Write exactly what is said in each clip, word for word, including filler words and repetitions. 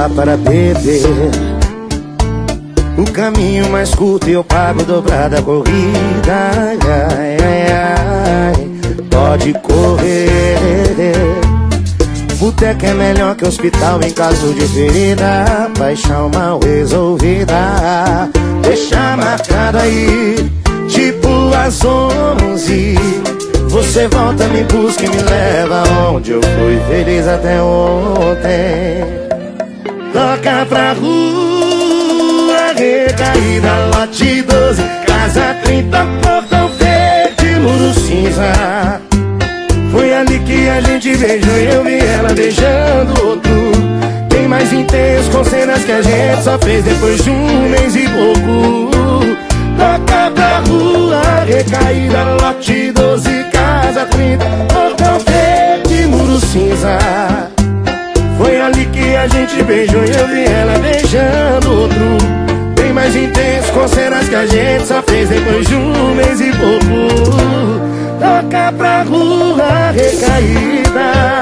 dá para beber. O caminho mais curto e eu pago dobrada a corrida. Ai, ai, ai, ai, pode correr. Boteco é melhor que hospital em caso de ferida. Paixão mal resolvida, deixa marcado aí, tipo às onze. Você volta, me busca e me leva onde eu fui feliz até ontem. Toca pra rua, recaída, lote doze, casa trinta, portão verde, muro cinza. Foi ali que a gente beijou e eu vi ela beijando outro, bem mais intenso, com cenas que a gente só fez depois de um mês e pouco. Toca pra rua, recaída, lote doze, casa trinta, portão verde, muro cinza. Foi ali que a gente beijou e eu vi ela beijando outro, bem mais intenso, com cenas que a gente só fez depois de um mês e pouco. Toca pra rua, recaída.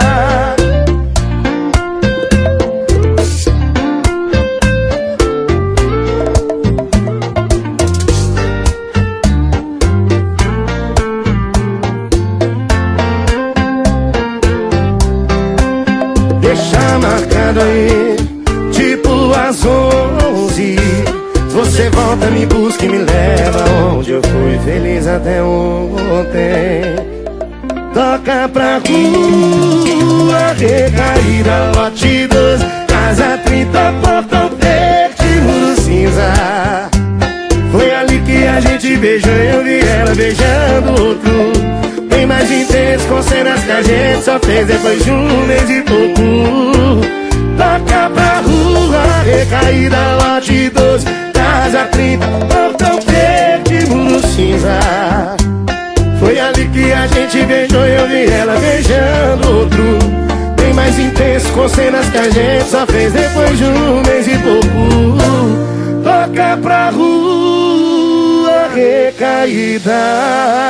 Deixa marcado aí, tipo às onze. Você volta, me busca e me leva onde eu fui feliz até ontem. Toca pra rua, recaída, lote doze, casa trinta, portão verde, muro cinza. Foi ali que a gente beijou e eu vi ela beijando outro, bem mais intenso, com cenas que a gente só fez depois de um mês e pouco. Toca pra rua, recaída, lote doze, casa trinta, portão verde, muro cinza. Foi ali que a gente beijou e eu vi ela beijando outro, bem mais intenso, com cenas que a gente só fez depois de um mês e pouco. Toca pra rua, recaída.